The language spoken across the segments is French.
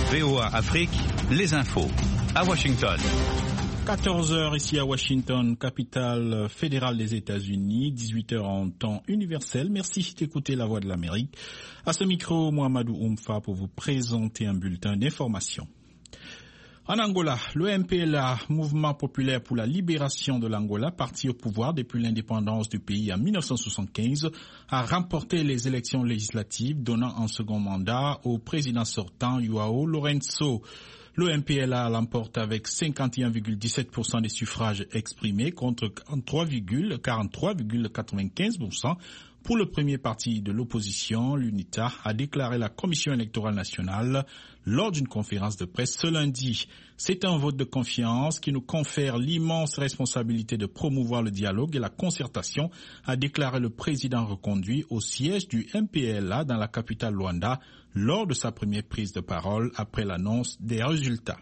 VOA Afrique, les infos. À Washington. 14h ici à Washington, capitale fédérale des États-Unis, 18h en temps universel. Merci d'écouter la voix de l'Amérique. À ce micro, Mohamedou Oumfa pour vous présenter un bulletin d'information. En Angola, le MPLA, Mouvement populaire pour la libération de l'Angola, parti au pouvoir depuis l'indépendance du pays en 1975, a remporté les élections législatives, donnant un second mandat au président sortant João Lourenço. Le MPLA l'emporte avec 51,17% des suffrages exprimés contre 43,95%. Pour le premier parti de l'opposition, l'UNITA a déclaré la Commission électorale nationale lors d'une conférence de presse ce lundi. C'est un vote de confiance qui nous confère l'immense responsabilité de promouvoir le dialogue et la concertation, a déclaré le président reconduit au siège du MPLA dans la capitale Luanda lors de sa première prise de parole après l'annonce des résultats.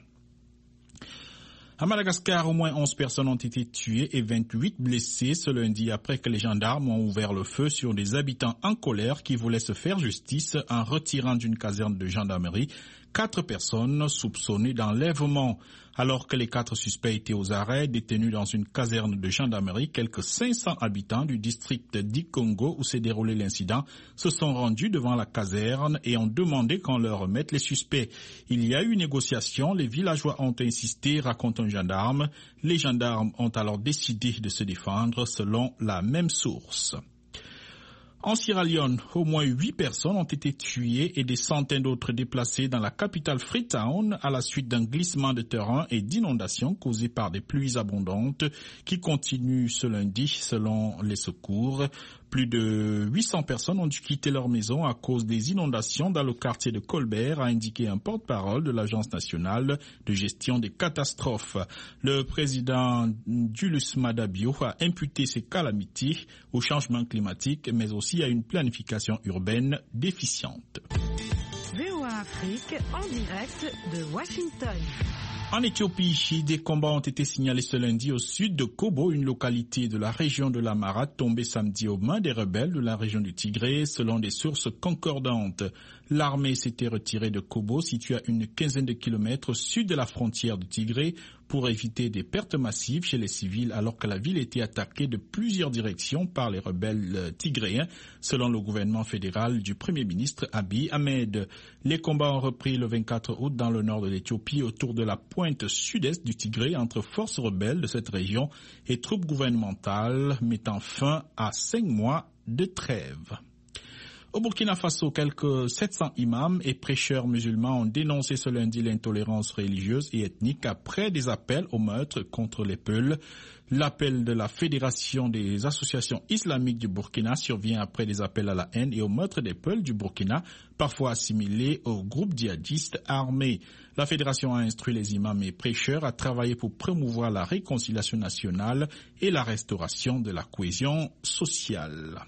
À Madagascar, au moins 11 personnes ont été tuées et 28 blessées ce lundi après que les gendarmes ont ouvert le feu sur des habitants en colère qui voulaient se faire justice en retirant d'une caserne de gendarmerie 4 personnes soupçonnées d'enlèvement. Alors que les 4 suspects étaient aux arrêts, détenus dans une caserne de gendarmerie, quelques 500 habitants du district d'Ikongo où s'est déroulé l'incident se sont rendus devant la caserne et ont demandé qu'on leur remette les suspects. Il y a eu négociation, les villageois ont insisté, raconte un gendarme. Les gendarmes ont alors décidé de se défendre selon la même source. En Sierra Leone, au moins 8 personnes ont été tuées et des centaines d'autres déplacées dans la capitale Freetown à la suite d'un glissement de terrain et d'inondations causées par des pluies abondantes qui continuent ce lundi selon les secours. Plus de 800 personnes ont dû quitter leur maison à cause des inondations dans le quartier de Colbert, a indiqué un porte-parole de l'Agence nationale de gestion des catastrophes. Le président Julius Maada Bio a imputé ces calamités au changement climatique, mais aussi à une planification urbaine déficiente. VOA Afrique en direct de Washington. En Éthiopie, des combats ont été signalés ce lundi au sud de Kobo, une localité de la région de l'Amara, tombée samedi aux mains des rebelles de la région du Tigré, selon des sources concordantes. L'armée s'était retirée de Kobo, située à une quinzaine de kilomètres au sud de la frontière du Tigré, pour éviter des pertes massives chez les civils, alors que la ville était attaquée de plusieurs directions par les rebelles tigréens, selon le gouvernement fédéral du Premier ministre Abiy Ahmed. Les combats ont repris le 24 août dans le nord de l'Éthiopie, autour de la pointe sud-est du Tigré, entre forces rebelles de cette région et troupes gouvernementales, mettant fin à 5 mois de trêve. Au Burkina Faso, quelques 700 imams et prêcheurs musulmans ont dénoncé ce lundi l'intolérance religieuse et ethnique après des appels au meurtre contre les Peuls. L'appel de la Fédération des associations islamiques du Burkina survient après des appels à la haine et au meurtre des Peuls du Burkina, parfois assimilés aux groupes djihadistes armés. La Fédération a instruit les imams et prêcheurs à travailler pour promouvoir la réconciliation nationale et la restauration de la cohésion sociale.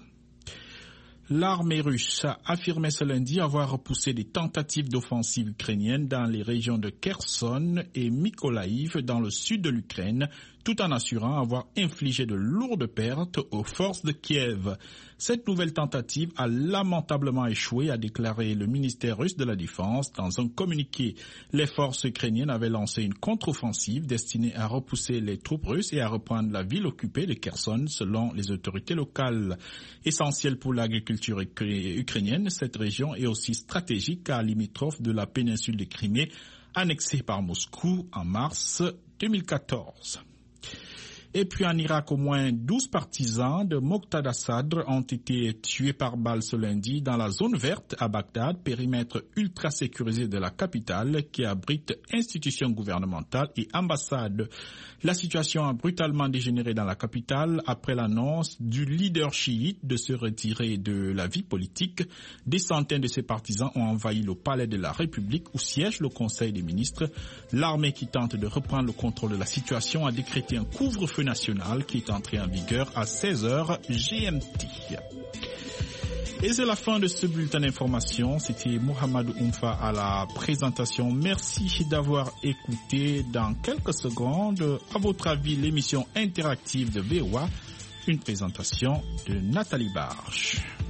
L'armée russe a affirmé ce lundi avoir repoussé des tentatives d'offensive ukrainienne dans les régions de Kherson et Mykolaïv dans le sud de l'Ukraine, tout en assurant avoir infligé de lourdes pertes aux forces de Kiev. Cette nouvelle tentative a lamentablement échoué, a déclaré le ministère russe de la Défense dans un communiqué. Les forces ukrainiennes avaient lancé une contre-offensive destinée à repousser les troupes russes et à reprendre la ville occupée de Kherson selon les autorités locales. Essentielle pour l'agriculture ukrainienne, cette région est aussi stratégique car limitrophe de la péninsule de Crimée, annexée par Moscou en mars 2014. Et puis en Irak, au moins 12 partisans de Moqtada Sadr ont été tués par balle ce lundi dans la zone verte à Bagdad, périmètre ultra sécurisé de la capitale qui abrite institutions gouvernementales et ambassades. La situation a brutalement dégénéré dans la capitale après l'annonce du leader chiite de se retirer de la vie politique. Des centaines de ses partisans ont envahi le palais de la République où siège le Conseil des ministres. L'armée qui tente de reprendre le contrôle de la situation a décrété un couvre-feu national qui est entré en vigueur à 16h GMT. Et c'est la fin de ce bulletin d'information. C'était Mohamedou Oumfa à la présentation. Merci d'avoir écouté. Dans quelques secondes, à votre avis, l'émission interactive de VOA, une présentation de Nathalie Barche.